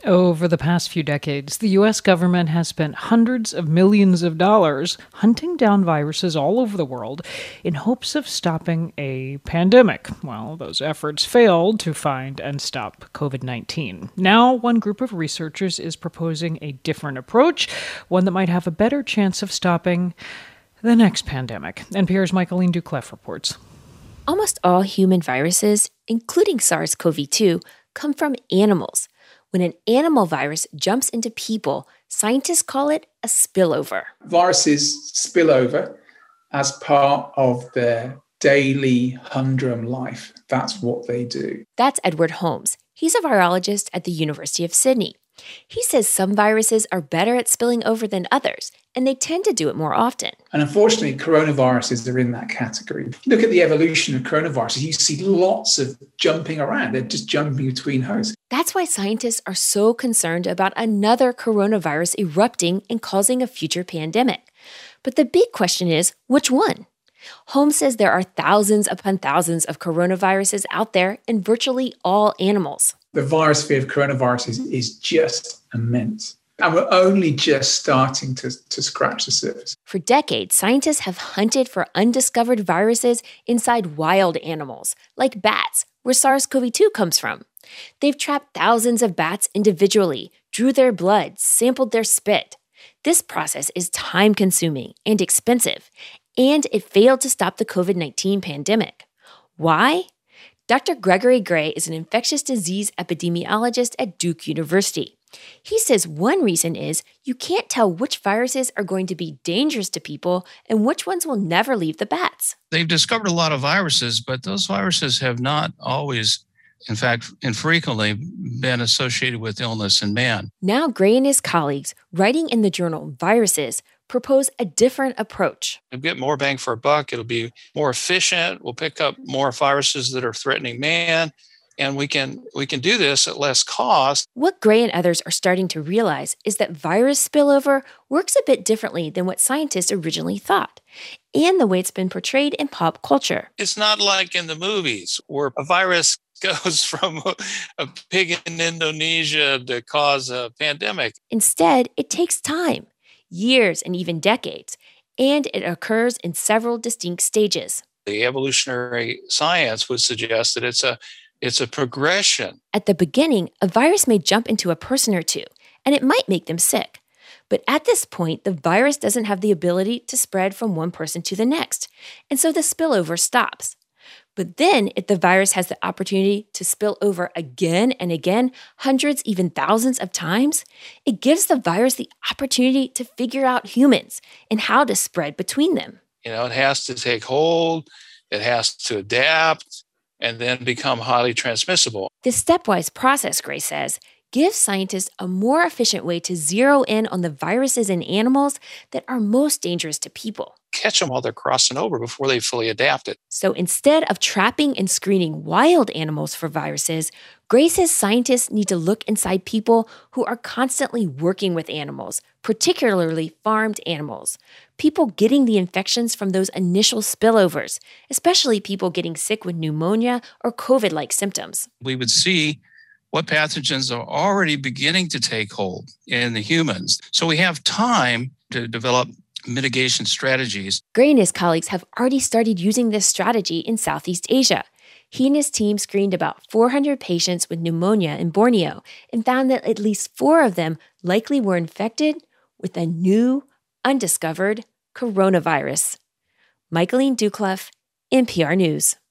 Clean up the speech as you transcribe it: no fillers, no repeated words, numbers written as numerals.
Over the past few decades, the U.S. government has spent hundreds of millions of dollars hunting down viruses all over the world in hopes of stopping a pandemic. Well, those efforts failed to find and stop COVID-19. Now, one group of researchers is proposing a different approach, one that might have a better chance of stopping the next pandemic. NPR's Michaeline Doucleff reports. Almost all human viruses, including SARS-CoV-2, come from animals. When an animal virus jumps into people, scientists call it a spillover. Viruses spill over as part of their daily humdrum life. That's what they do. That's Edward Holmes. He's a virologist at the University of Sydney. He says some viruses are better at spilling over than others, and they tend to do it more often. And unfortunately, coronaviruses are in that category. If you look at the evolution of coronaviruses, you see lots of jumping around. They're just jumping between hosts. That's why scientists are so concerned about another coronavirus erupting and causing a future pandemic. But the big question is, which one? Holmes says there are thousands upon thousands of coronaviruses out there in virtually all animals. The virus fear of coronaviruses is just immense. And we're only just starting to scratch the surface. For decades, scientists have hunted for undiscovered viruses inside wild animals, like bats, where SARS-CoV-2 comes from. They've trapped thousands of bats individually, drew their blood, sampled their spit. This process is time-consuming and expensive, and it failed to stop the COVID-19 pandemic. Why? Dr. Gregory Gray is an infectious disease epidemiologist at Duke University. He says one reason is you can't tell which viruses are going to be dangerous to people and which ones will never leave the bats. They've discovered a lot of viruses, but those viruses have not always, in fact, infrequently been associated with illness in man. Now Gray and his colleagues, writing in the journal Viruses, propose a different approach. We'll get more bang for a buck. It'll be more efficient. We'll pick up more viruses that are threatening man, and we can do this at less cost. What Gray and others are starting to realize is that virus spillover works a bit differently than what scientists originally thought, and the way it's been portrayed in pop culture. It's not like in the movies where a virus goes from a pig in Indonesia to cause a pandemic. Instead, it takes time. Years and even decades, and it occurs in several distinct stages. The evolutionary science would suggest that it's a progression. At the beginning, a virus may jump into a person or two, and it might make them sick. But at this point, the virus doesn't have the ability to spread from one person to the next, and so the spillover stops. But then, if the virus has the opportunity to spill over again and again, hundreds, even thousands of times, it gives the virus the opportunity to figure out humans and how to spread between them. It has to take hold, it has to adapt, and then become highly transmissible. This stepwise process, Gray says, gives scientists a more efficient way to zero in on the viruses in animals that are most dangerous to people. Catch them while they're crossing over before they fully adapted. So instead of trapping and screening wild animals for viruses, Gray says scientists need to look inside people who are constantly working with animals, particularly farmed animals. People getting the infections from those initial spillovers, especially people getting sick with pneumonia or COVID-like symptoms. We would see what pathogens are already beginning to take hold in the humans. So we have time to develop mitigation strategies. Gray and his colleagues have already started using this strategy in Southeast Asia. He and his team screened about 400 patients with pneumonia in Borneo and found that at least 4 of them likely were infected with a new, undiscovered coronavirus. Michaeline Doucleff, NPR News.